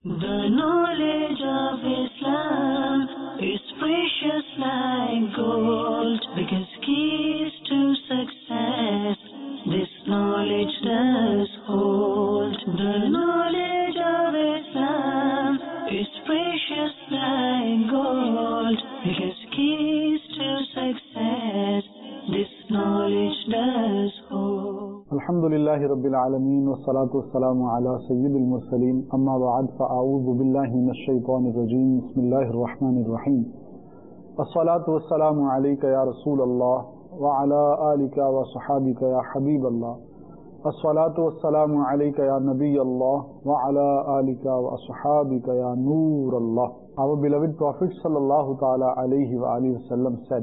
The knowledge of Islam is precious like gold, because keys to success this knowledge does hold. The knowledge of Islam is precious like gold, because keys to success this knowledge does hold. Alhamdulillahi Rabbil Alameen wa salatu wa salamu ala Sayyidil Mursaleen amma ba'd fa'a'udhu billahi minash shaitanir rajim bismillahir rahmanir rahim as-salatu wa salamu alayka ya Rasulallah wa ala alika wa sahabika ya Habiballah as-salatu wa salamu alayka ya Nabiyallah wa ala alika wa sahabika ya Noorallah. Our beloved Prophet sallallahu ta'ala alayhi wa alihi wa sallam said,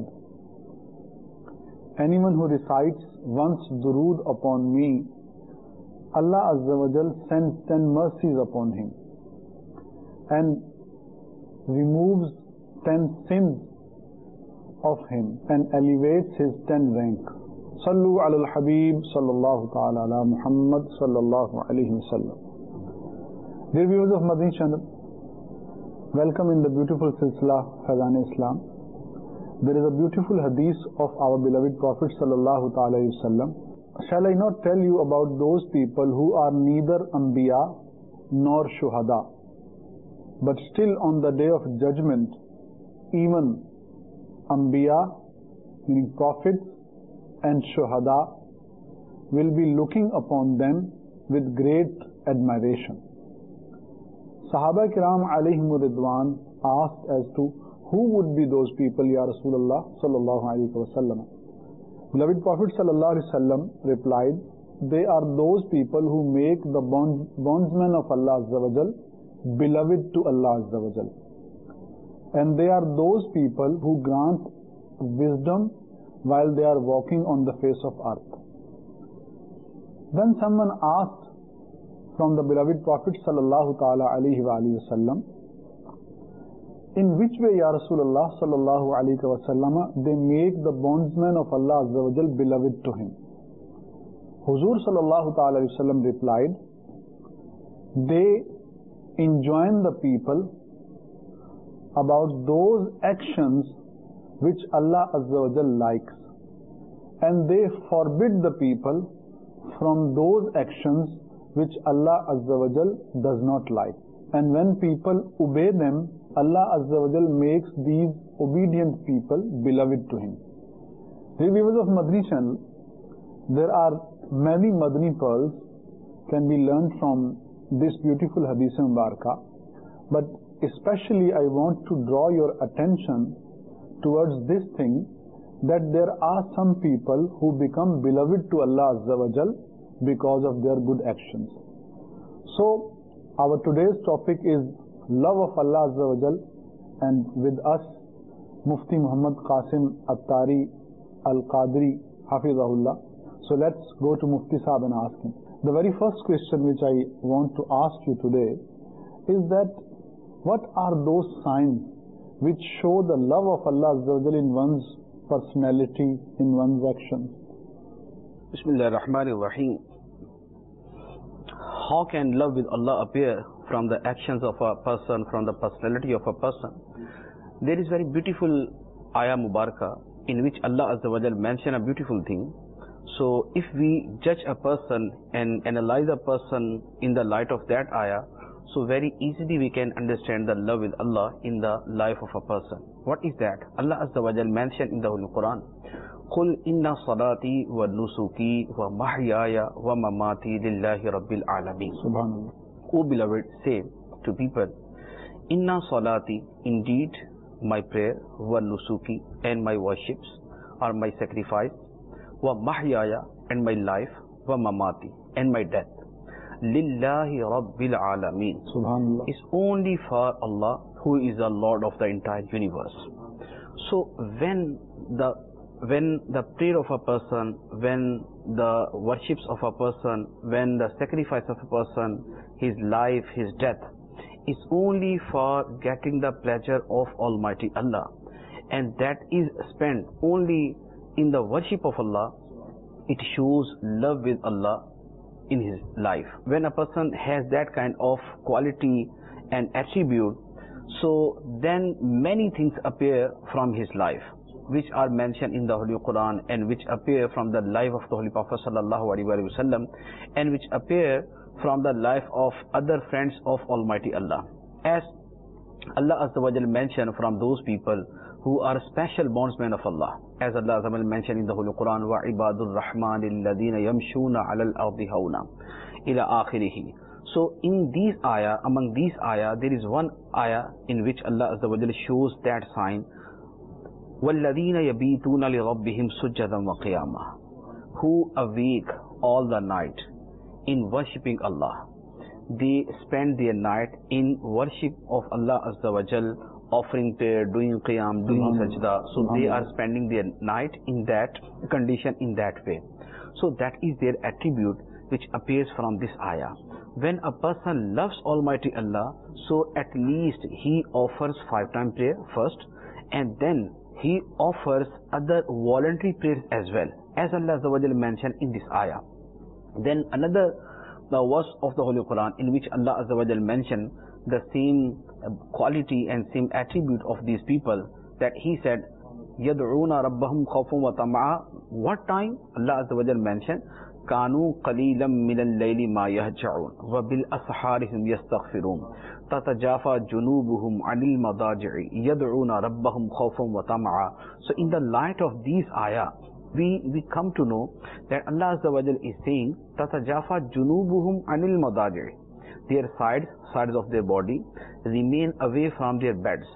anyone who recites once durood upon me, Allah Azza wa Jal sends 10 mercies upon him and removes 10 sins of him and elevates his 10 rank. Sallu ala al-Habib sallallahu ta'ala ala Muhammad sallallahu alayhi wa sallam. Dear viewers of Madani Channel, welcome in the beautiful silsila Faizan-e-Islam. There is a beautiful hadith of our beloved Prophet sallallahu ta'ala alayhi wa sallam. Shall I not tell you about those people who are neither Anbiya nor Shuhada, but still on the day of judgment, even Anbiya, meaning prophets, and Shuhada will be looking upon them with great admiration. Sahaba Kiram alayhimu ridwan asked as to who would be those people, Ya Rasulullah sallallahu alayhi wa sallam? Beloved Prophet sallallahu alayhi wa sallam replied, they are those people who make the bondsmen of Allah Azza wa Jal beloved to Allah Azza wa Jal. And they are those people who grant wisdom while they are walking on the face of earth. Then someone asked from the beloved Prophet sallallahu ta'ala alayhi wa sallam, in which way, Ya Rasulullah sallallahu alayhi wa sallam, they make the bondsmen of Allah Azza wa Jal beloved to him? Huzur sallallahu ta'ala alayhi wa sallam replied, they enjoin the people about those actions which Allah Azza wa Jal likes, and they forbid the people from those actions which Allah Azza wa Jal does not like. And when people obey them, Allah Azza wa Jal makes these obedient people beloved to him. Dear viewers of Madani Channel, there are many Madani pearls can be learned from this beautiful Hadith Mubarakah, but especially I want to draw your attention towards this thing, that there are some people who become beloved to Allah Azza wa Jal because of their good actions. So our today's topic is love of Allah Azza wa Jal, and with us Mufti Muhammad Qasim Attari Al-Qadri Hafizahullah. So let's go to Mufti Sahib and ask him. The very first question which I want to ask you today is that what are those signs which show the love of Allah Azza wa Jal in one's personality, in one's actions? Bismillah ar-Rahman ar-Rahim. How can love with Allah appear from the actions of a person, from the personality of a person? There is very beautiful ayah Mubarakah in which Allah Azza wa Jal mention a beautiful thing. So if we judge a person and analyze a person in the light of that ayah, so very easily we can understand the love with Allah in the life of a person. What is that? Allah Azza wa Jal mentioned in the Holy Quran, قُلْ إِنَّ صَلَاتِي وَنُسُكِي وَمَحْيَايَ وَمَمَاتِي لِلَّهِ رَبِّ الْعَالَمِينَ. Subhanallah. O beloved, say to people, Inna salati, indeed my prayer, wa nusuki, and my worships, or my sacrifice, wa mahyaya, and my life, wa mamati, and my death, lillahi rabbil alameen, Subhanallah, is only for Allah, who is the Lord of the entire universe. So when the prayer of a person, when the worships of a person, when the sacrifice of a person, his life, his death, is only for getting the pleasure of Almighty Allah, and that is spent only in the worship of Allah, it shows love with Allah in his life. When a person has that kind of quality and attribute, so then many things appear from his life, which are mentioned in the Holy Quran and which appear from the life of the Holy Prophet sallallahu alaihi wasallam, and which appear from the life of other friends of Almighty Allah. As Allah Azza wa Jal mentioned from those people who are special bondsmen of Allah, as Allah Azza wa Jal mentioned in the Holy Quran, wa ibadur rahmanil ladina yamshuna alal ardi hauna ila akhirih. So in these ayah, among these ayah, there is one ayah in which Allah Azza wa Jal shows that sign, وَالَّذِينَ يَبِيتُونَ لِرَبِّهِمْ سُجَّدًا وَقِيَامًا, who awake all the night in worshipping Allah. They spend their night in worship of Allah Azza wa Jal, offering prayer, doing qiyam, doing sajda. So they are spending their night in that condition, in that way. So that is their attribute which appears from this ayah. When a person loves Almighty Allah, so at least he offers 5-time prayer first, and then he offers other voluntary prayers as well, as Allah Azza wa Jal mentioned in this ayah. Then another verse of the Holy Quran in which Allah Azza wa Jal mentioned the same quality and same attribute of these people, that he said, يَدْعُونَ رَبَّهُمْ خَوْفًا وَطَمَعًا. What time? Allah Azza wa Jal mentioned, كانوا قليلا من الليل ما يهجعون وبالأسحار هم يستغفرون تتجافى جنوبهم عن المضاجع يدعون ربهم خوفا وطمعا. So in the light of these ayah, we come to know that Allah Azza wa Jal is saying تتجافى جنوبهم عن المضاجع. Their sides of their body remain away from their beds.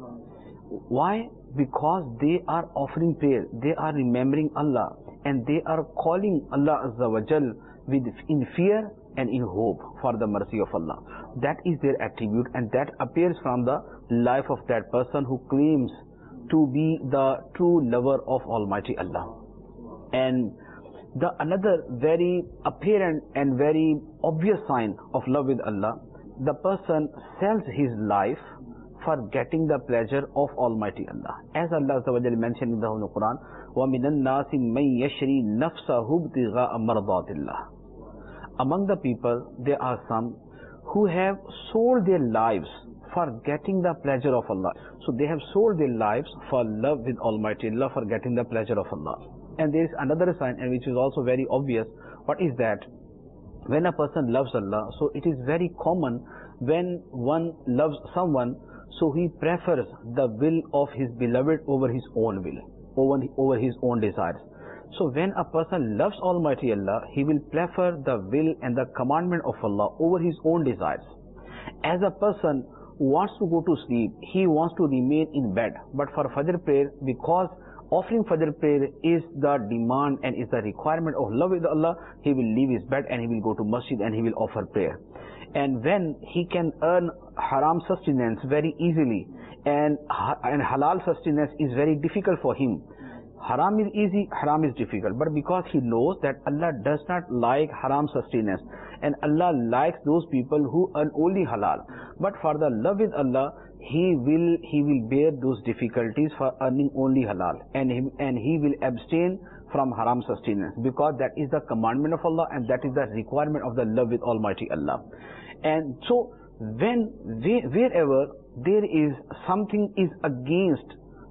Why? Because they are offering prayer, they are remembering Allah, and they are calling Allah Azza wa Jal in fear and in hope for the mercy of Allah. That is their attribute, and that appears from the life of that person who claims to be the true lover of Almighty Allah. And the another very apparent and very obvious sign of love with Allah, the person sells his life for getting the pleasure of Almighty Allah. As Allah Azza wa Jalla mentioned in the Holy Quran, وَمِنَ النَّاسِ مَنْ يَشْرِي نَفْسَهُ ابْتِغَاءَ مَرْضَاتِ اللَّهِ. Among the people, there are some who have sold their lives for getting the pleasure of Allah. So they have sold their lives for love with Almighty Allah, for getting the pleasure of Allah. And there is another sign, and which is also very obvious. What is that? When a person loves Allah, so it is very common when one loves someone, so he prefers the will of his beloved over his own will, over his own desires. So when a person loves Almighty Allah, he will prefer the will and the commandment of Allah over his own desires. As a person wants to go to sleep, he wants to remain in bed. But for Fajr prayer, because offering Fajr prayer is the demand and is the requirement of love with Allah, he will leave his bed and he will go to masjid and he will offer prayer. And when he can earn haram sustenance very easily, and halal sustenance is very difficult for him. Haram is easy, haram is difficult. But because he knows that Allah does not like haram sustenance, and Allah likes those people who earn only halal. But for the love with Allah, he will bear those difficulties for earning only halal, and he will abstain from haram sustenance, because that is the commandment of Allah and that is the requirement of the love with Almighty Allah. And so wherever there is something is against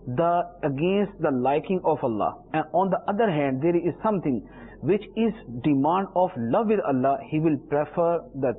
the liking of Allah, and on the other hand there is something which is demand of love with Allah, he will prefer the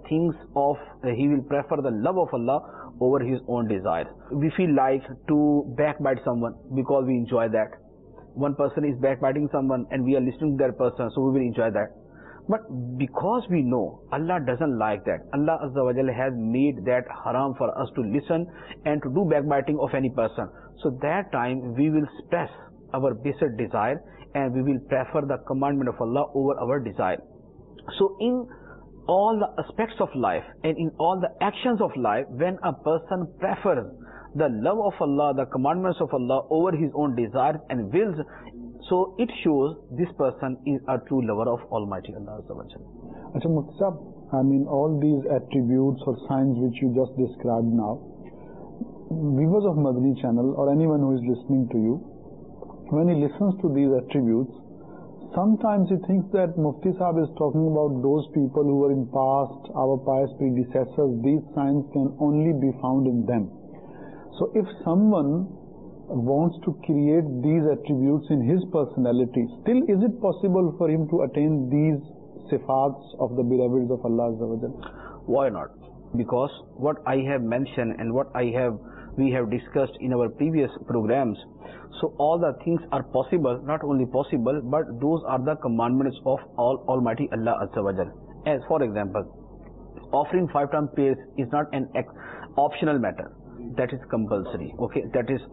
love of Allah over his own desires. We feel like to backbite someone because we enjoy that. One person is backbiting someone and we are listening to that person, so we will enjoy that. But because we know Allah doesn't like that, Allah Azza wa Jalla has made that haram for us to listen and to do backbiting of any person. So that time we will suppress our basic desire and we will prefer the commandment of Allah over our desire. So in all the aspects of life and in all the actions of life, when a person prefers the love of Allah, the commandments of Allah over his own desires and wills, so it shows this person is a true lover of Almighty Allah Azza wa Jalla. Achha Mufti Sahab, I mean all these attributes or signs which you just described now, viewers of Madani channel or anyone who is listening to you, when he listens to these attributes, sometimes he thinks that Mufti Sahib is talking about those people who were in past, our pious predecessors. These signs can only be found in them. So if someone wants to create these attributes in his personality, still is it possible for him to attain these sifats of the beloveds of Allah Azza wa Jal? Why not? Because what I have mentioned and what we have discussed in our previous programs, so all the things are possible, not only possible, but those are the commandments of Almighty Allah Azza wa Jal. As for example, offering 5 times prayers is not an optional matter. That is compulsory. Okay, that is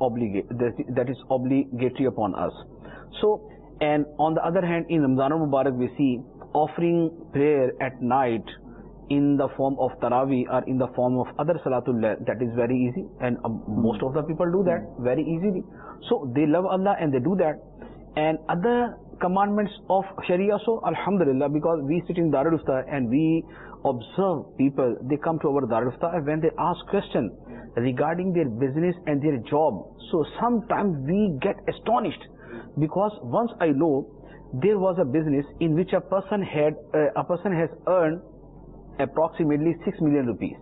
obligatory upon us. So, and on the other hand, in Ramzan al-Mubarak we see offering prayer at night in the form of Taraweeh or in the form of other Salatul Layl, that is very easy, and most of the people do that very easily. So they love Allah and they do that. And other commandments of Sharia, so Alhamdulillah, because we sit in Darul Ifta and we observe people, they come to our Darul Ifta and when they ask questions regarding their business and their job, so sometimes we get astonished, because once I know there was a business in which a person has earned approximately 6 million rupees.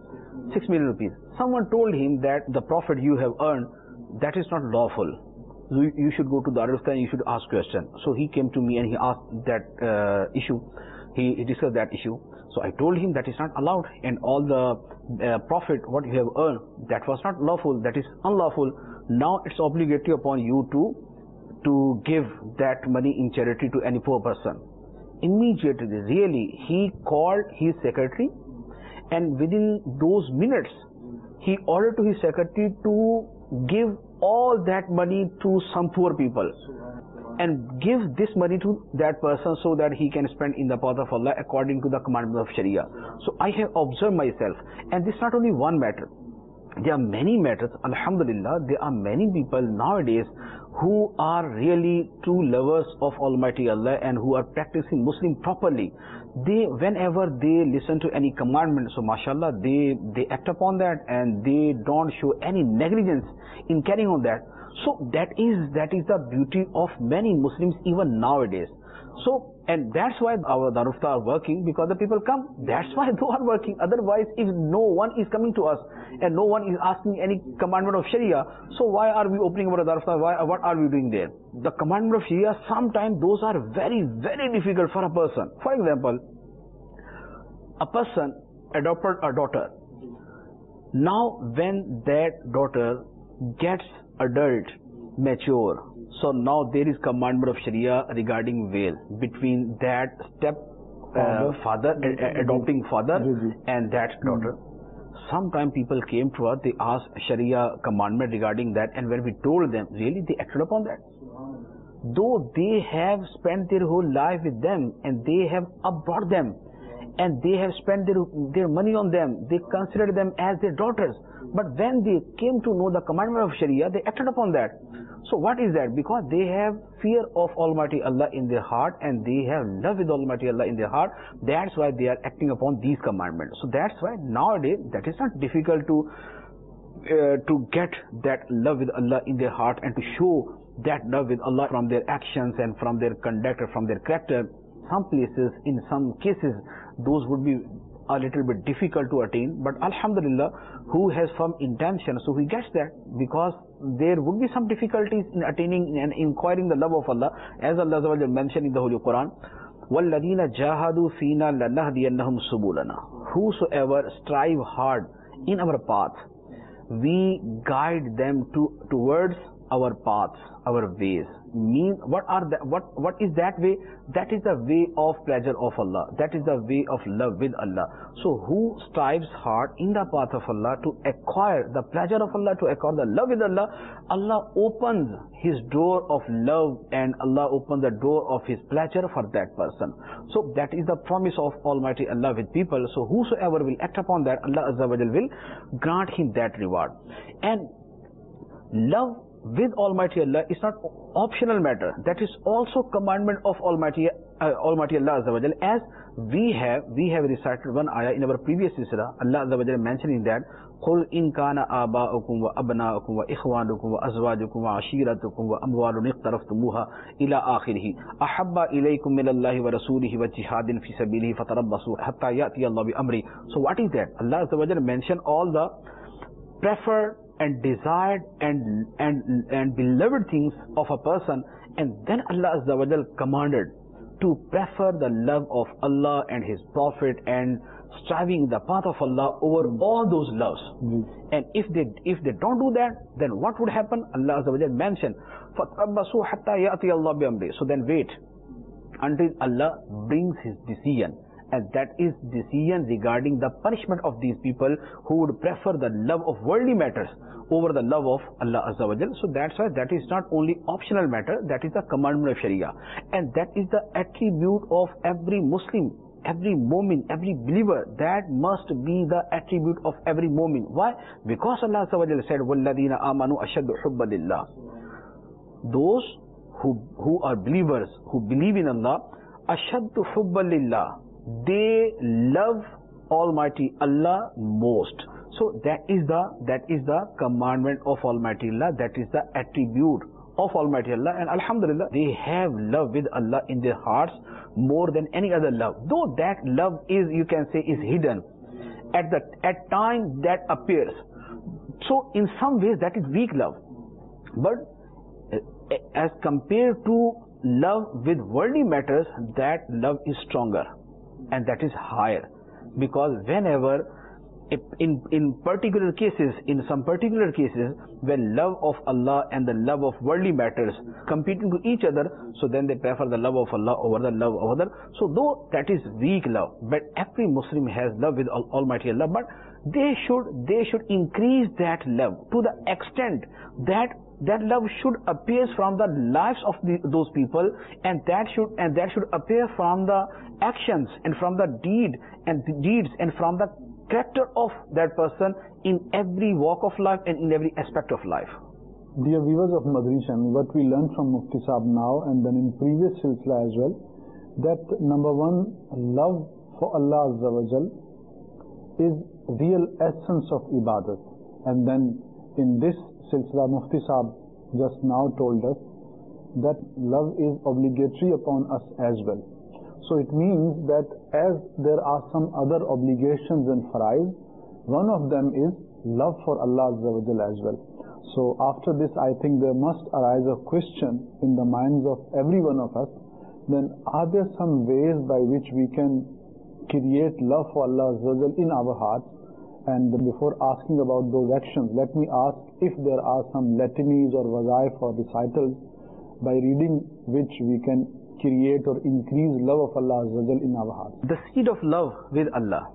6 million rupees. Someone told him that the profit you have earned, that is not lawful. You should go to Darul Ifta and you should ask question. So he came to me and he asked that issue. He discussed that issue. So I told him that is not allowed, and all the profit what you have earned, that was not lawful, that is unlawful. Now it's obligatory upon you to give that money in charity to any poor person. Immediately, really, he called his secretary, and within those minutes, he ordered to his secretary to give all that money to some poor people and give this money to that person so that he can spend in the path of Allah according to the commandment of Sharia. So I have observed myself, and this is not only one matter. There are many matters, Alhamdulillah, there are many people nowadays who are really true lovers of Almighty Allah and who are practicing Muslim properly. They, whenever they listen to any commandment, so mashallah, they act upon that and they don't show any negligence in carrying on that. So that is the beauty of many Muslims even nowadays. So, and that's why our Darul Ifta are working, because the people come. That's why they are working. Otherwise, if no one is coming to us and no one is asking any commandment of Sharia, so why are we opening our Darul Ifta? What are we doing there? The commandment of Sharia, sometimes those are very, very difficult for a person. For example, a person adopted a daughter. Now, when that daughter gets adult, mature, so now there is commandment of Sharia regarding veil between that adopting father and that daughter. Sometimes people came to us, they asked Sharia commandment regarding that, and when we told them, really they acted upon that. Though they have spent their whole life with them and they have brought them and they have spent their money on them, they considered them as their daughters. But when they came to know the commandment of Sharia, they acted upon that. So what is that? Because they have fear of Almighty Allah in their heart and they have love with Almighty Allah in their heart. That's why they are acting upon these commandments. So that's why nowadays that is not difficult to get that love with Allah in their heart and to show that love with Allah from their actions and from their conduct or from their character. Some places, in some cases, those would be a little bit difficult to attain, but Alhamdulillah, who has firm intention, so he gets that, because there would be some difficulties in attaining and inquiring the love of Allah, as Allah mentioned in the Holy Quran, وَالَّذِينَ جَاهَدُوا فِينَا لَنَهْدِيَنَّهُمْ سُبُلَنَا. Whosoever strive hard in our path, we guide them towards our paths, our ways. What is that way? That is the way of pleasure of Allah. That is the way of love with Allah. So who strives hard in the path of Allah to acquire the pleasure of Allah, to acquire the love with Allah, Allah opens His door of love and Allah opens the door of His pleasure for that person. So that is the promise of Almighty Allah with people. So whosoever will act upon that, Allah Azza wa Jal will grant him that reward. And love with Almighty Allah is not optional matter. That is also commandment of Almighty Allah Azza wa Jal. As we have recited one ayah in our previous surah, Allah Azza wa Jal mentioning that قل إن كان آباؤكم وأبناؤكم وإخوانكم وأزواجكم وعشيرتكم وأموال اقترفتموها إلى آخره أحب إليكم من الله ورسوله وجهاد في سبيله فتربصوا حتى يأتي الله بأمره. So what is that? Allah Azza wa Jalla mentioned all the preferred and desired and beloved things of a person, and then Allah Azza wa Jalla commanded to prefer the love of Allah and His Prophet and striving the path of Allah over all those loves. And if they don't do that, then what would happen? Allah Azza wa Jalla mentioned, فَتَرَبَّصُوا حَتَّى يَأْتِيَ اللَّهُ بِأَمْرِهِ. So then wait until Allah brings His decision. And that is decision regarding the punishment of these people who would prefer the love of worldly matters over the love of Allah Azza wa Jalla. So that's why that is not only optional matter, that is the commandment of Sharia. And that is the attribute of every Muslim, every mu'min, every believer. That must be the attribute of every mu'min. Why? Because Allah Azza wa Jalla said, وَالَّذِينَ آمَنُوا أَشَدُّ حُبًّا لِلَّهِ. Those who are believers, who believe in Allah, أَشَدُّ حُبًّا لِلَّهِ. They love Almighty Allah most. So that is the commandment of Almighty Allah. That is the attribute of Almighty Allah. And Alhamdulillah, they have love with Allah in their hearts more than any other love. Though that love is, you can say, is hidden. At times that appears. So in some ways that is weak love. But as compared to love with worldly matters, that love is stronger. And that is higher, because whenever in particular cases, in some particular cases, when love of Allah and the love of worldly matters competing to each other, so then they prefer the love of Allah over the love of other. So though that is weak love, but every Muslim has love with Almighty Allah, but they should increase that love to the extent that love should appear from the lives of those people, and that should appear from the actions and from the deeds and from the character of that person in every walk of life and in every aspect of life. Dear viewers of Madani Channel, what we learned from Mufti Sahab now and then in previous silsila as well, that number one, love for Allah Azza wa Jal is real essence of ibadat. And then in this silsila, Mufti Sahab just now told us that love is obligatory upon us as well. So it means that as there are some other obligations and farais, one of them is love for Allah Azza wa Jalla as well. So after this, I think there must arise a question in the minds of every one of us, then are there some ways by which we can create love for Allah Azza wa Jalla in our hearts? And before asking about those actions, let me ask if there are some latanis or wazaif or recitals by reading which we can create or increase love of Allah Azza wa Jal in our hearts. The seed of love with Allah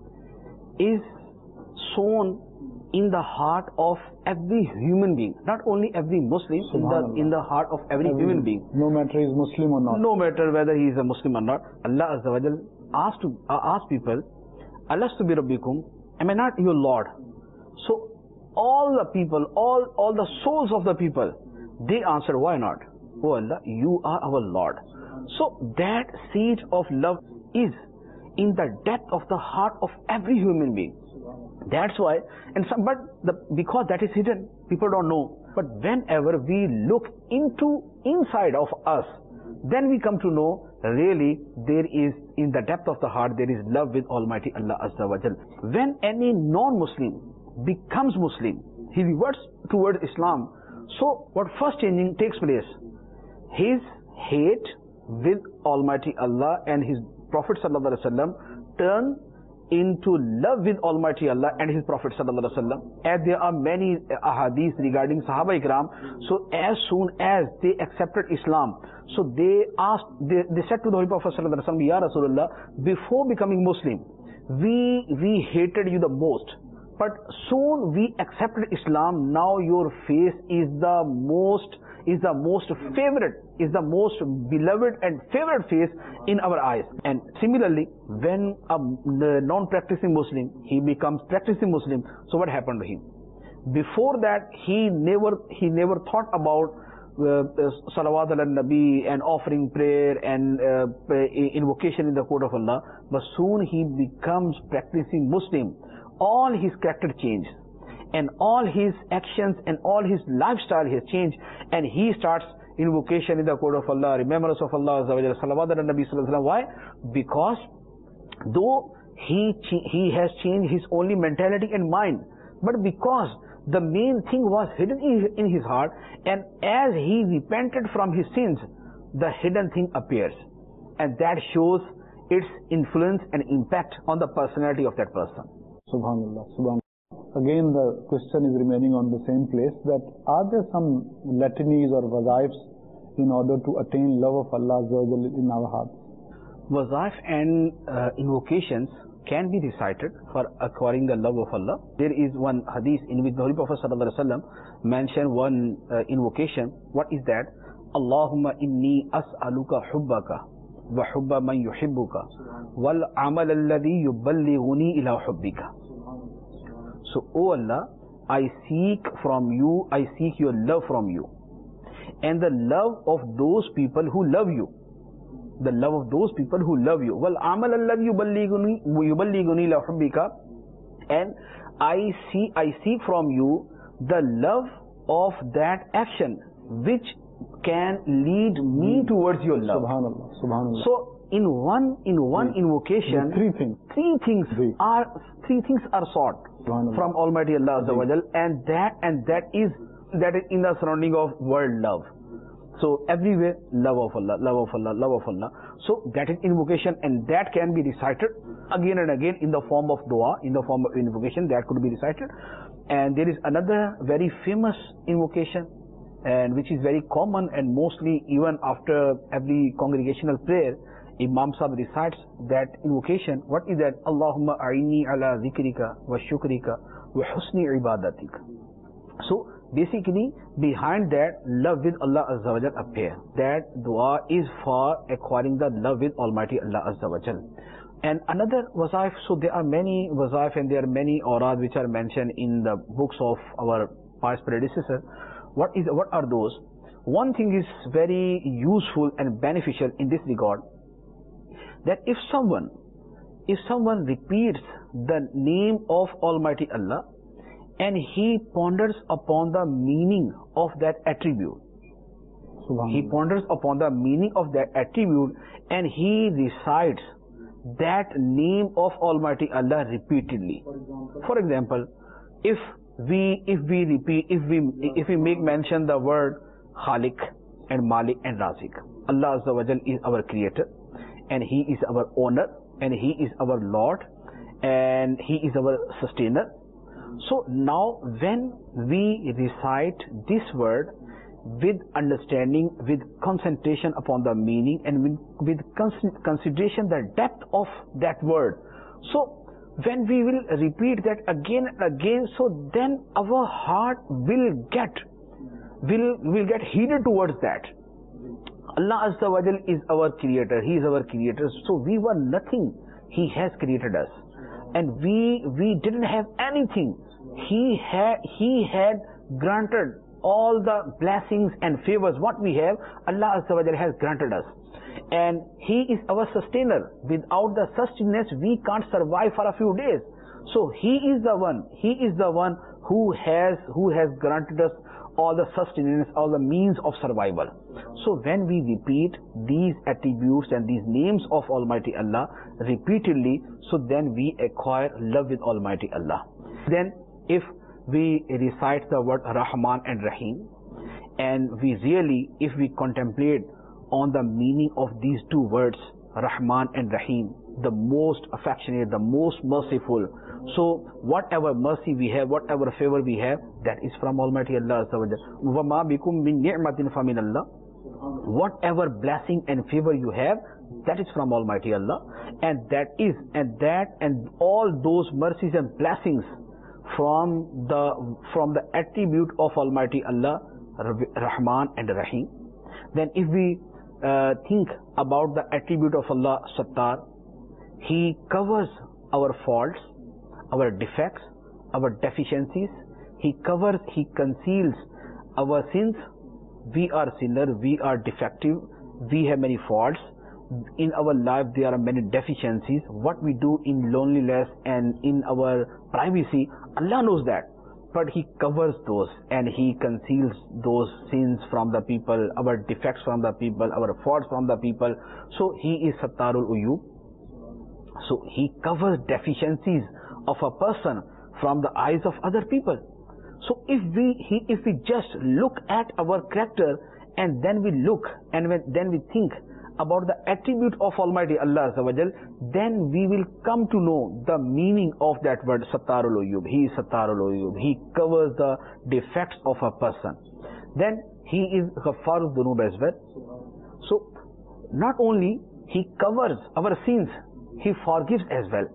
is sown in the heart of every human being, not only every Muslim, in the heart of every human being. No matter he is Muslim or not. No matter whether he is a Muslim or not. Allah Azza wa Jal asked people, Alastu bi Rabbikum, am I not your Lord? So all the people, all the souls of the people, they answer, why not? Oh Allah, you are our Lord. So that seed of love is in the depth of the heart of every human being. That's why, because that is hidden, people don't know. But whenever we look inside of us, then we come to know really there is, in the depth of the heart, there is love with Almighty Allah Azza wa Jal. When any non-Muslim becomes Muslim, he reverts towards Islam. So what first changing takes place? His hate with Almighty Allah and His Prophet Sallallahu Alaihi Wasallam turn into love with Almighty Allah and His Prophet Sallallahu Alaihi Wasallam. As there are many ahadith regarding Sahaba Ikram, so as soon as they accepted Islam, so they said to the Holy Prophet Sallallahu Alaihi Wasallam, Ya Rasulullah, before becoming Muslim, we hated you the most. But soon we accepted Islam, now your face is the most favorite, is the most beloved and favorite face in our eyes. And similarly, when a non-practicing Muslim, he becomes practicing Muslim, so what happened to him? Before that, he never thought about salawat ala nabi and offering prayer and invocation in the court of Allah. But soon he becomes practicing Muslim. all his character changed, and all his actions and all his lifestyle has changed, and he starts invocation in the court of Allah, remembrance of Allah, salawat ala Nabi sallallahu alaihi wasallam. Why? Because though he has changed his only mentality and mind, but because the main thing was hidden in his heart, and as he repented from his sins, the hidden thing appears, and that shows its influence and impact on the personality of that person. Subhanallah, Subhanallah. Again, the question is remaining on the same place, that are there some litanies or wazaifs in order to attain love of Allah in our hearts? Wazaif and invocations can be recited for acquiring the love of Allah. There is one hadith in which the Holy Prophet ﷺ mentioned one invocation. What is that? Allahumma inni as'aluka hubbaka wa hubba man yuhibbuka wal amal alladhi yuballighuni ila hubbika. So, O Allah, I seek from you, I seek your love from you, and the love of those people who love you. The love of those people who love you. Wal amal alladhi yuballighuni ila hubbika, and I seek from you the love of that action which can lead me towards your love. Subhanallah, Subhanallah. So in one invocation, three things are sought from Almighty Allah Azza wa Jal, and that is in the surrounding of world love. So everywhere, love of Allah, love of Allah, love of Allah. So that is invocation, and that can be recited again and again in the form of dua, in the form of invocation, that could be recited. And there is another very famous invocation, and which is very common, and mostly even after every congregational prayer, Imam Sahib recites that invocation. What is that? Allahumma a'inni ala zikrika wa shukrika wa husni ibadatika. So basically, behind that, love with Allah Azza wa Jal appear. That dua is for acquiring the love with Almighty Allah Azza wa Jal. And another wazaif, so there are many wazaif and there are many awrad which are mentioned in the books of our past predecessors. What are those? One thing is very useful and beneficial in this regard, that if someone repeats the name of Almighty Allah, and he ponders upon the meaning of that attribute. He ponders upon the meaning of that attribute, and he recites that name of Almighty Allah repeatedly. For example, if we make mention the word Khalik and Malik and Razik, Allah Azza wa Jal is our creator, and He is our owner, and He is our Lord, and He is our sustainer. So now when we recite this word with understanding, with concentration upon the meaning, and with consideration the depth of that word, so when we will repeat that again and again, so then our heart will get heated towards that. Allah Azza wa Jal is our creator, He is our creator, so we were nothing, He has created us, and we didn't have anything. He had granted all the blessings and favors what we have. Allah Azza wa Jalla has granted us, and He is our sustainer. Without the sustenance, we can't survive for a few days. So He is the one who has granted us all the sustenance, all the means of survival. So when we repeat these attributes and these names of Almighty Allah repeatedly, so then we acquire love with Almighty Allah. Then if we recite the word Rahman and Rahim, and if we contemplate on the meaning of these two words, Rahman and Rahim, the most affectionate, the most merciful. So whatever mercy we have, whatever favor we have, that is from Almighty Allah Azza wa Jalla. وَمَا بِكُم مِّن نِعْمَةٍ فَمِنَ اللَّهِ. Whatever blessing and favor you have, that is from Almighty Allah, and all those mercies and blessings from the attribute of Almighty Allah, Rahman and Rahim. Then if we think about the attribute of Allah, Sattar, He covers our faults, our defects, our deficiencies. He conceals our sins. We are sinners, we are defective, we have many faults. In our life there are many deficiencies. What we do in loneliness and in our privacy, Allah knows that. But He covers those and He conceals those sins from the people, our defects from the people, our faults from the people. So He is Sattarul Uyub. So He covers deficiencies of a person from the eyes of other people. So if we just look at our character and then we look and then we think about the attribute of Almighty Allah Azza wa Jal, then we will come to know the meaning of that word Sattarul Uyub. He is Sattarul Uyub. He covers the defects of a person. Then He is Ghaffarul Dhunub as well. So not only He covers our sins, He forgives as well.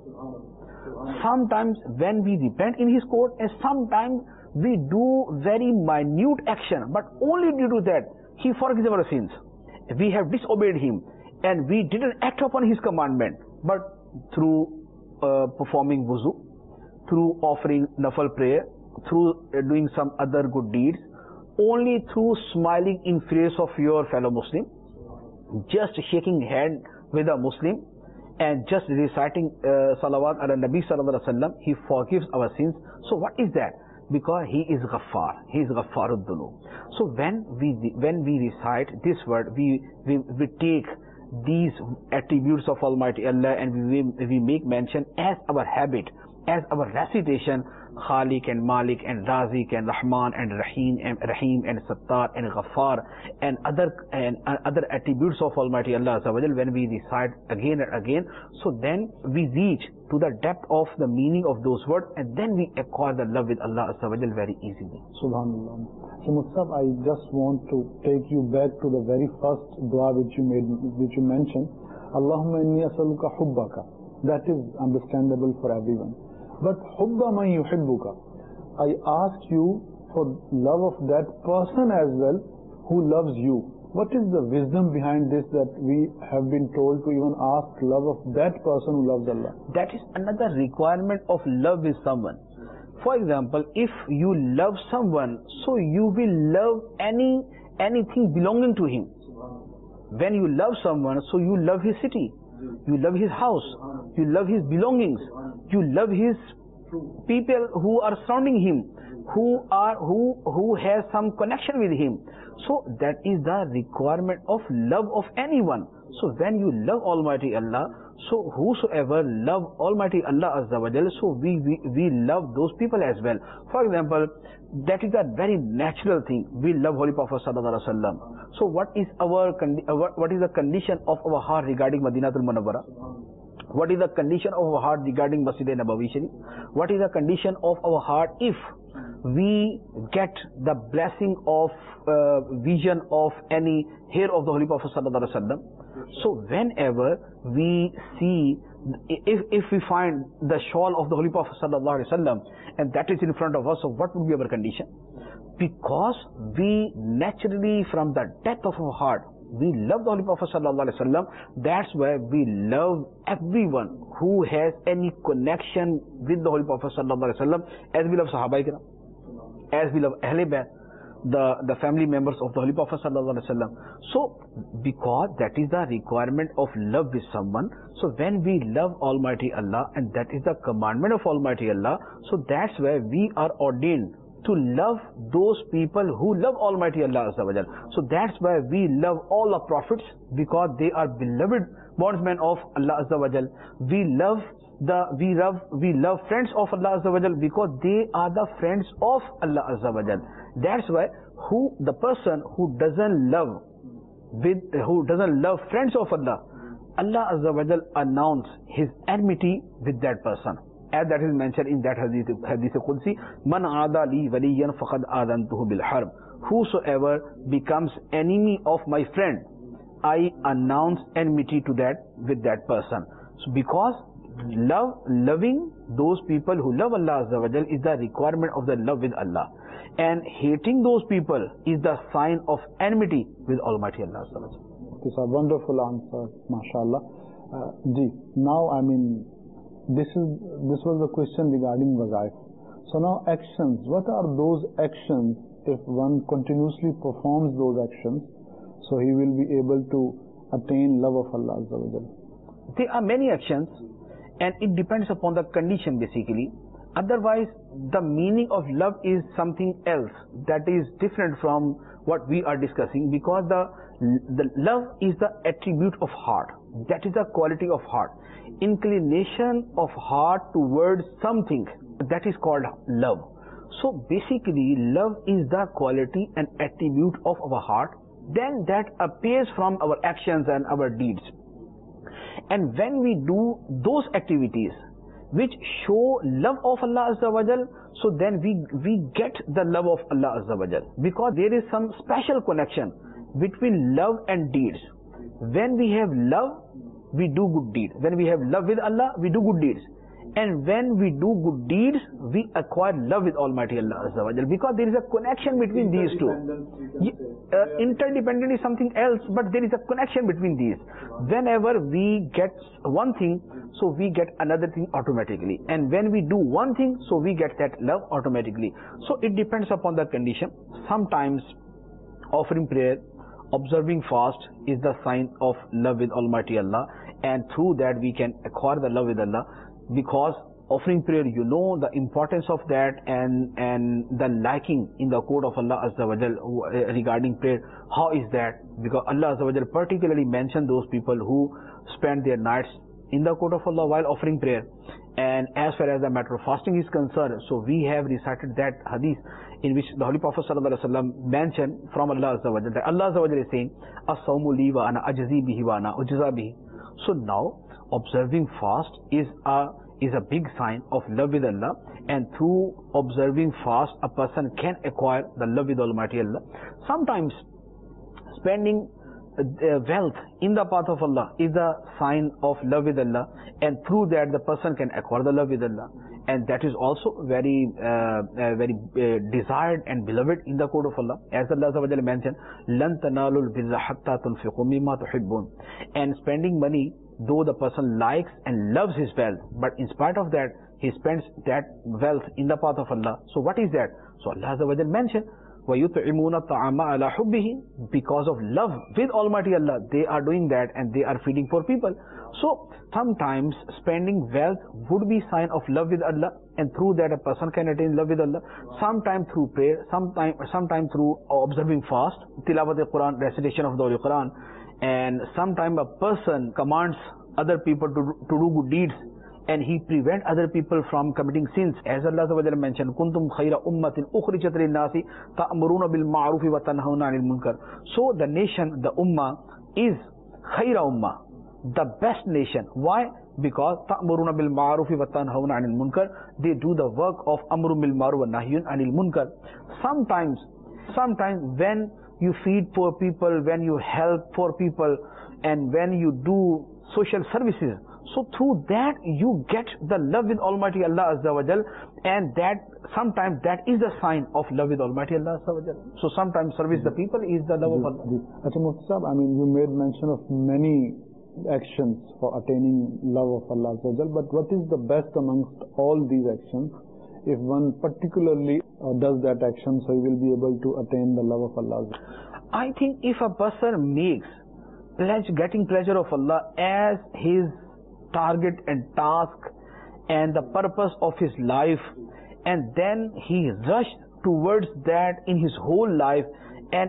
Sometimes when we repent in His court, and sometimes we do very minute action, but only due to that He forgives our sins. We have disobeyed Him and we didn't act upon His commandment, but through performing wuzu, through offering nafal prayer, through doing some other good deeds, only through smiling in face of your fellow Muslim, just shaking hand with a Muslim and just reciting salawat ala Nabi sallallahu alaihi wasallam, He forgives our sins. So what is that? Because He is Ghaffar. He is Ghaffarud Dhunub. So when we recite this word, we take these attributes of Almighty Allah and we make mention as our habit, as our recitation, Khaliq and Malik and Razik and Rahman and Rahim and Sattar and Ghaffar and other attributes of Almighty Allah Azza wa Jal, when we recite again and again, so then we reach to the depth of the meaning of those words, and then we acquire the love with Allah Azza wa Jal very easily. Subhanallah. So Musab, I just want to take you back to the very first dua which you mentioned. Allahumma inni as'aluka hubbaka. That is understandable for everyone. But hubba man yuhibbuka, I ask you for love of that person as well who loves you. What is the wisdom behind this that we have been told to even ask love of that person who loves Allah? That is another requirement of love with someone. For example, if you love someone, so you will love anything belonging to him. When you love someone, so you love his city, you love his house, you love his belongings, you love his people who are surrounding him, who has some connection with him. So that is the requirement of love of anyone. So when you love Almighty Allah, so whosoever love Almighty Allah Azza wa Jal, so we love those people as well. For example, that is a very natural thing. We love Holy Prophet Sallallahu Alaihi Wasallam. So what is the condition of our heart regarding Madinatul Munawwara? What is the condition of our heart regarding Masjid Nabawi Sharif? What is the condition of our heart if we get the blessing of vision of any hair of the Holy Prophet Sallallahu Alaihi Wasallam? So whenever we see, if we find the shawl of the Holy Prophet Sallallahu Alaihi Wasallam and that is in front of us, so what would be our condition? Because we naturally, from the depth of our heart, we love the Holy Prophet Sallallahu Alaihi Wasallam. That's why we love everyone who has any connection with the Holy Prophet Sallallahu Alaihi Wasallam, as we love Sahaba Ikram, as we love Ahle Bayt, the family members of the Holy Prophet Sallallahu Alaihi Wasallam. So because that is the requirement of love with someone, so when we love Almighty Allah, and that is the commandment of Almighty Allah, so that's where we are ordained to love those people who love Almighty Allah Azza wa Jal. So that's why we love all the prophets, because they are beloved bondsmen of Allah Azza wa Jal. We love friends of Allah Azza wa Jal because they are the friends of Allah Azza wa Jal. That's why the person who doesn't love friends of Allah, Allah Azza wa Jal announce His enmity with that person. As that is mentioned in that hadith Qudsi, Man aada li waliyan faqad adantuhu bil harb. Whosoever becomes enemy of my friend, I announce enmity to with that person. So because loving those people who love Allah Azza wa Jal is the requirement of the love with Allah, and hating those people is the sign of enmity with Almighty Allah Azza wa Jal. It's a wonderful answer, mashallah. Now this was the question regarding wazaif. So now actions. What are those actions? If one continuously performs those actions, so he will be able to attain love of Allah Azza wa Jal. There are many actions, and it depends upon the condition basically. Otherwise, the meaning of love is something else that is different from what we are discussing, because the love is the attribute of heart. That is the quality of heart. Inclination of heart towards something, that is called love. So basically, love is the quality and attribute of our heart, then that appears from our actions and our deeds. And when we do those activities which show love of Allah Azza wa Jal, so then we get the love of Allah Azza wa Jal, because there is some special connection between love and deeds. When we have love, we do good deeds. When we have love with Allah, we do good deeds. And when we do good deeds, we acquire love with Almighty Allah Azza wa Jal, because there is a connection between these two. Interdependent is something else, but there is a connection between these. Whenever we get one thing, so we get another thing automatically. And when we do one thing, so we get that love automatically. So it depends upon the condition. Sometimes offering prayer, observing fast is the sign of love with Almighty Allah, and through that we can acquire the love with Allah. Because offering prayer, you know the importance of that, and the lacking in the code of Allah Azza wa Jal regarding prayer. How is that? Because Allah Azza wa Jal particularly mentioned those people who spend their nights in the court of Allah while offering prayer. And as far as the matter of fasting is concerned, so we have recited that hadith in which the Holy Prophet ﷺ mentioned from Allah Azza wa Jal that Allah Azza wa Jal is saying, "As-sawmu li wa ana ajzi bihi wa ana ujza bihi." So now observing fast is a big sign of love with Allah, and through observing fast a person can acquire the love with Almighty Allah. Sometimes spending wealth in the path of Allah is a sign of love with Allah, and through that the person can acquire the love with Allah, and that is also very desired and beloved in the code of Allah, as Allah Azza wa Jalla mentioned, "Lan tanalul birra hatta tunfiqu mimma tuhibbun." And spending money, though the person likes and loves his wealth, but in spite of that he spends that wealth in the path of Allah. So what is that? So Allah Azza wa Jalla mentioned, وَيُطْعِمُونَ الطَّعَامَ عَلَى حُبِّهِ. Because of love with Almighty Allah, they are doing that, and they are feeding poor people. So sometimes spending wealth would be sign of love with Allah, and through that a person can attain love with Allah. Sometimes through prayer, sometime through observing fast, tilawat al-Quran, recitation of the Holy Quran, and sometimes a person commands other people to do good deeds, and he prevent other people from committing sins, as Allah Azza wa Jalla mentioned, "Kuntum khayra ummatin ukhrijat lin-nasi ta'muruna bil ma'rufi wa tanhauna 'anil munkar." So the nation, the ummah, is khayra ummah, the best nation. Why? Because ta'muruna bil ma'rufi wa tanhauna 'anil munkar, they do the work of amru bil ma'ruf wa nahyun 'anil munkar. Sometimes when you feed poor people, when you help poor people, and when you do social services, so through that you get the love with Almighty Allah Azza wa Jal, and that sometimes that is the sign of love with Almighty Allah Azza wa Jal. So sometimes service the people is the love of Allah. Achha Mufti Sahab, I mean, you made mention of many actions for attaining love of Allah Azza wa Jal, but what is the best amongst all these actions? If one particularly does that action, so he will be able to attain the love of Allah Azza wa Jal. I think if a person makes getting pleasure of Allah as his target and task and the purpose of his life, and then he rushed towards that in his whole life, and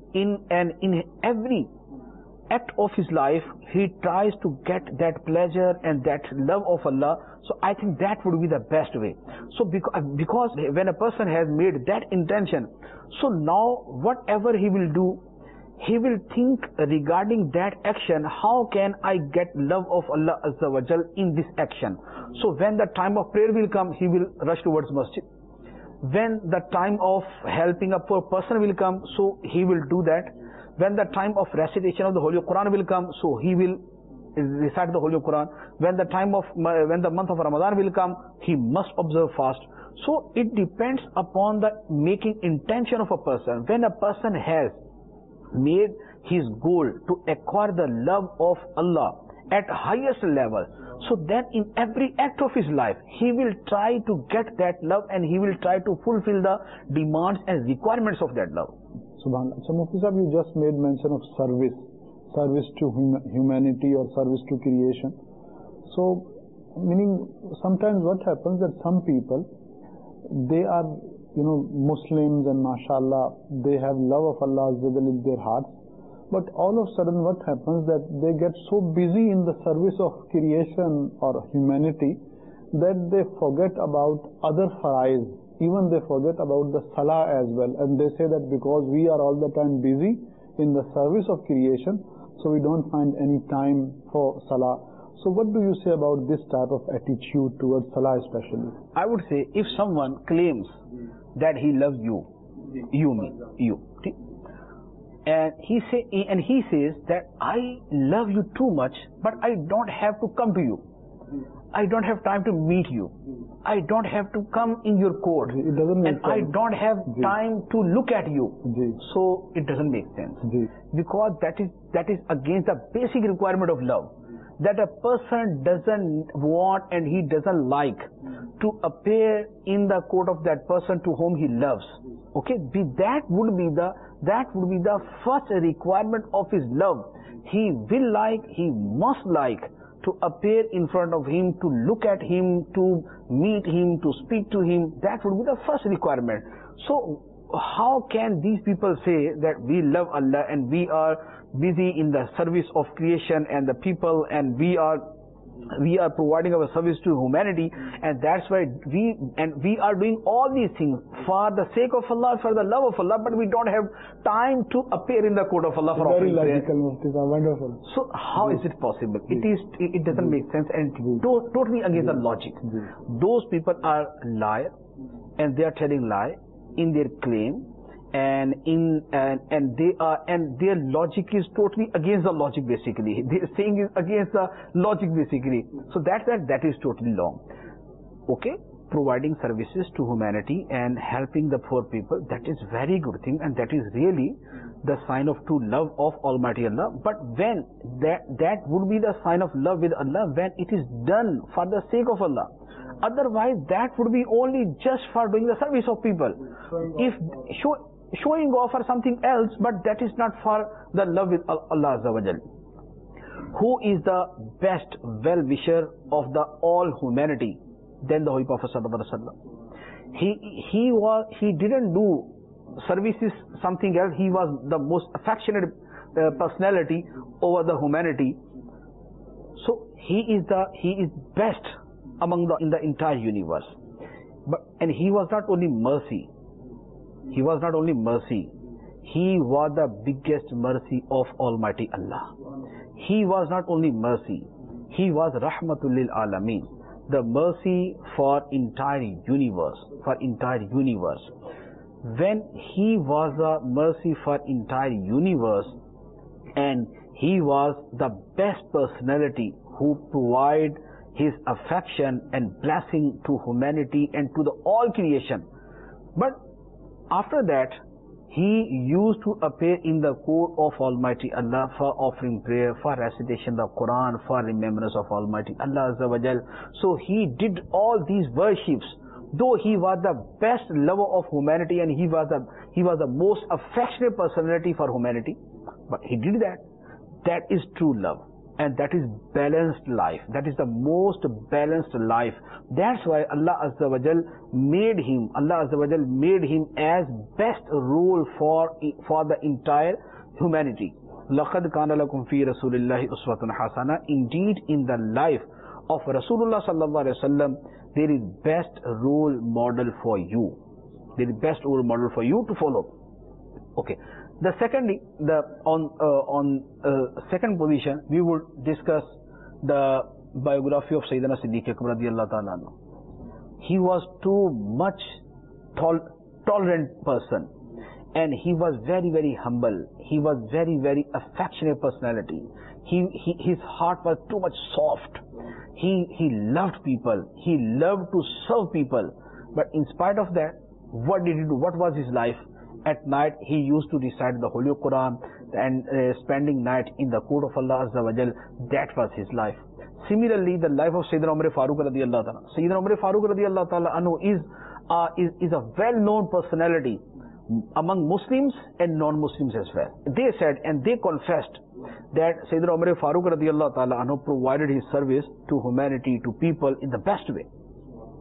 in every act of his life he tries to get that pleasure and that love of Allah, so I think that would be the best way. So because when a person has made that intention, so now whatever he will do, he will think regarding that action, how can I get love of Allah Azza wa Jal in this action? So when the time of prayer will come, he will rush towards masjid. When the time of helping a poor person will come, so he will do that. When the time of recitation of the Holy Quran will come, so he will recite the Holy Quran. When the month of Ramadan will come, he must observe fast. So it depends upon the making intention of a person. When a person has made his goal to acquire the love of Allah at highest level, so then in every act of his life he will try to get that love, and he will try to fulfill the demands and requirements of that love. Subhanallah. So Mufti Sahab, you just made mention of service to humanity or service to creation. So meaning sometimes what happens that some people they are, Muslims, and mashallah, they have love of Allah Azza wa Jalla in their hearts. But all of a sudden what happens that they get so busy in the service of creation or humanity that they forget about other farais. Even they forget about the salah as well. And they say that because we are all the time busy in the service of creation, so we don't find any time for salah. So what do you say about this type of attitude towards salah especially? I would say if someone claims that he loves you, and he says that I love you too much, but I don't have to come to you. I don't have time to meet you. I don't have to come in your court. It doesn't make and sense. I don't have time to look at you. So it doesn't make sense. Because that is against the basic requirement of love. That a person doesn't want and he doesn't like to appear in the court of that person to whom he loves. Okay, that would be the first requirement of his love. He must like to appear in front of him, to look at him, to meet him, to speak to him. That would be the first requirement. So how can these people say that we love Allah and we are busy in the service of creation and the people, and we are providing our service to humanity, and that's why we are doing all these things for the sake of Allah, for the love of Allah, but we don't have time to appear in the court of Allah for very offering prayer. logical, Mufti, wonderful. So how is it possible? It doesn't make sense and totally against the logic. Those people are liars and they are telling lie in their claim, and their logic is totally against the logic basically. Their saying is against the logic basically. So that is totally wrong. Okay, providing services to humanity and helping the poor people, that is very good thing, and that is really the sign of true love of Almighty Allah. But when that would be the sign of love with Allah when it is done for the sake of Allah. Otherwise, that would be only just for doing the service of people. If showing off or something else, but that is not for the love with Allah Azza wa Jal. Who is the best well-wisher of the all humanity than the Holy Prophet Sallallahu Alaihi Wasallam? He didn't do services something else. He was the most affectionate personality over the humanity. So he is best in the entire universe. And he was not only mercy. He was not only mercy. He was the biggest mercy of Almighty Allah. He was not only mercy. He was Rahmatul Lil Alameen, the mercy for entire universe. When he was a mercy for entire universe, and he was the best personality who provide his affection and blessing to humanity and to the all creation. But after that, he used to appear in the court of Almighty Allah for offering prayer, for recitation of the Quran, for remembrance of Almighty Allah Azza wa Jal. So he did all these worships, though he was the best lover of humanity and he was the most affectionate personality for humanity. But he did that. That is true love. And that is balanced life. That is the most balanced life. That's why Allah Azza wa Jal made him as best role for the entire humanity. لَقَدْ كَانَ لَكُمْ فِي رَسُولِ اللَّهِ أُسْوَةٌ حَسَنَةٌ. Indeed, in the life of Rasulullah Sallallahu Alaihi Wasallam, there is best role model for you. There is best role model for you to follow. Okay. The secondly, on second position, we would discuss the biography of Sayyidina Siddiq Akbar radiyallahu ta'ala anhu. He was too much tolerant person, and he was very, very humble. He was very, very affectionate personality. His heart was too much soft. He loved people. He loved to serve people. But in spite of that, what did he do? What was his life? At night, he used to recite the Holy Quran and spending night in the court of Allah Azza wa Jal. That was his life. Similarly, the life of Sayyidina Umar Farooq radiyallahu ta'ala. Sayyidina Umar Farooq radiyallahu ta'ala anhu is a well-known personality among Muslims and non-Muslims as well. They said and they confessed that Sayyidina Umar Farooq radiyallahu ta'ala anhu provided his service to humanity, to people in the best way.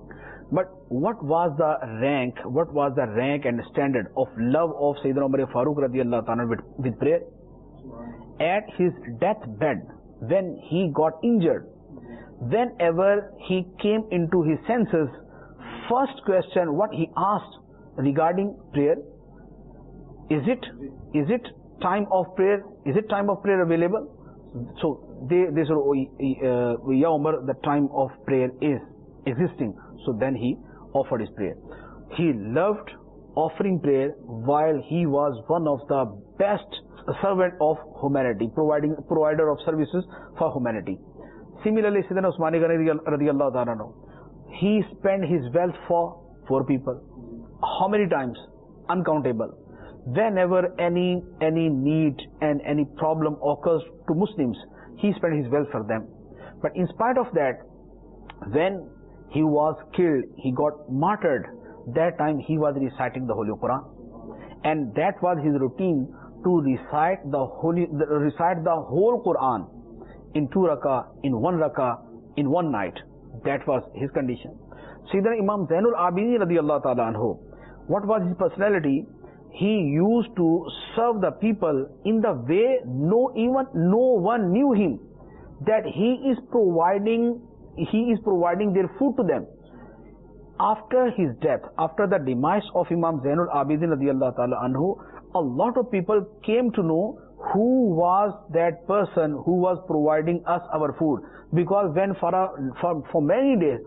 But what was the rank and standard of love of Sayyidina Umar Farooq radiyallahu ta'ala with prayer? At his deathbed, when he got injured, whenever he came into his senses, first question what he asked regarding prayer, is it time of prayer? Is it time of prayer available? So they said, oh, Ya Umar, the time of prayer is existing. So then he offered his prayer. He loved offering prayer while he was one of the best servant of humanity, provider of services for humanity. Similarly, Sayyidina Usman Ghani radiyallahu ta'ala, he spent his wealth for poor people. How many times? Uncountable. Whenever any need and any problem occurs to Muslims, he spent his wealth for them. But in spite of that, when he was killed, he got martyred, that time he was reciting the Holy Quran. And that was his routine, to recite the whole Quran in 2 rakah, in 1 rakah, in one night. That was his condition. Sayyidina Imam Zainul Abidin radiyallahu ta'ala anhu, what was his personality? He used to serve the people in the way no one knew him, that he is providing their food to them. After his death, after the demise of Imam Zainul Abidin radiyallahu ta'ala anhu, a lot of people came to know who was that person who was providing us our food. Because when for many days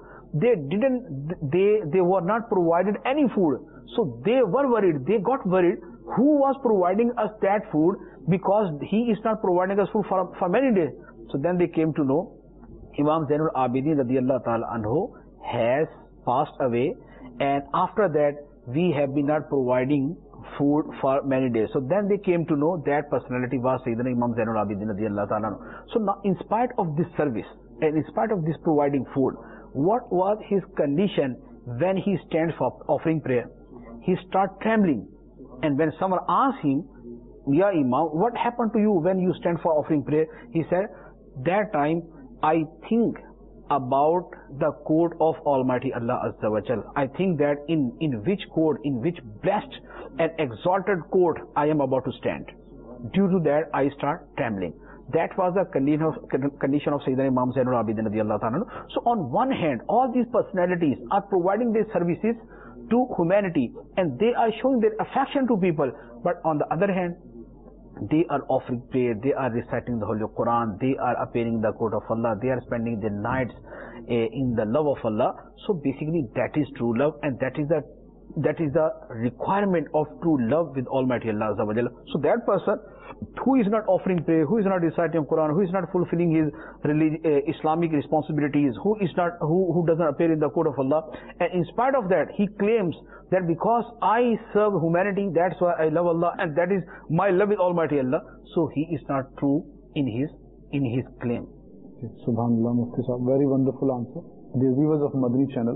they were not provided any food, so they were worried, they got worried who was providing us that food, because he is not providing us food for many days. So then they came to know Imam Zainul Abidin radiyallahu ta'ala anhu has passed away, and after that we have been not providing food for many days. So then they came to know that personality was Sayyidina Imam Zainul Abidin radiyallahu ta'ala anhu. So now, in spite of this service and in spite of this providing food, what was his condition when he stands for offering prayer? He started trembling, and when someone asked him, Ya Imam, what happened to you when you stand for offering prayer? He said, that time I think about the court of Almighty Allah Azza wa Jal. I think that in which court, in which blessed and exalted court I am about to stand. Due to that, I start trembling. That was the condition of Sayyidina Imam Zainul Abidin radiyallahu ta'ala. So on one hand, all these personalities are providing their services to humanity, and they are showing their affection to people. But on the other hand, they are offering prayer, they are reciting the Holy Quran, they are appearing in the court of Allah, they are spending their nights in the love of Allah. So basically that is true love, and that is the requirement of true love with Almighty Allah Azza wa Jalla. So that person who is not offering prayer, who is not reciting Quran, who is not fulfilling his Islamic responsibilities, who doesn't appear in the court of Allah, and in spite of that he claims that because I serve humanity, that's why I love Allah, and that is my love with Almighty Allah. So he is not true in his claim. Subhanallah, Mufti Sahib, very wonderful answer. Dear viewers of Madani channel,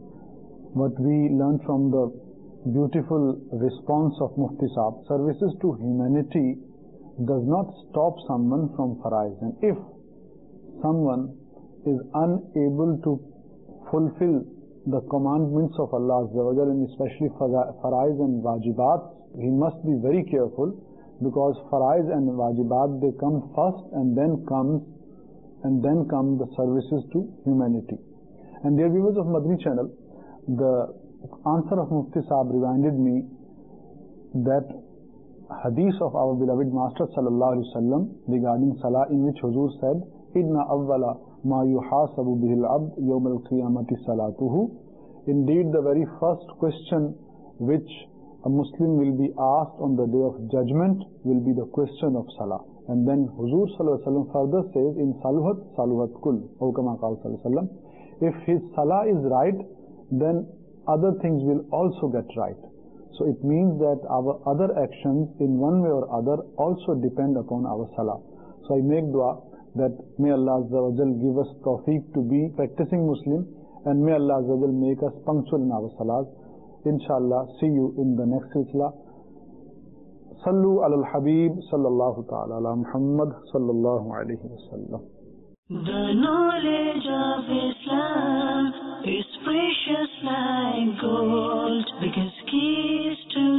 what we learned from the beautiful response of Mufti Sahib, services to humanity does not stop someone from faraiz. And if someone is unable to fulfill the commandments of Allah Azza wa Jalla, and especially faraiz and wajibat, he must be very careful, because faraiz and wajibat, they come first, and then come the services to humanity. And dear viewers of Madani channel, the answer of Mufti Sahib reminded me that hadith of our beloved Master sallallahu alaihi wasallam regarding salah, in which Huzur said, Inna awwala ma yuhasabu bihil abd yawm al-qiyamati salatuhu. Indeed, the very first question which a Muslim will be asked on the day of judgment will be the question of salah. And then Huzur sallallahu alaihi wasallam further says, in saluhat kul, or kama qala sallallahu alaihi wasallam, if his salah is right, then other things will also get right. So it means that our other actions in one way or other also depend upon our salah. So I make dua that may Allah Azza wa Jal give us tawfiq to be practicing Muslim, and may Allah Azza wa Jal make us punctual in our salahs. Inshallah, see you in the next silsila. Sallu ala al-Habib sallallahu ta'ala ala Muhammad sallallahu alayhi wa sallam. The knowledge of Islam is precious like gold, because keys to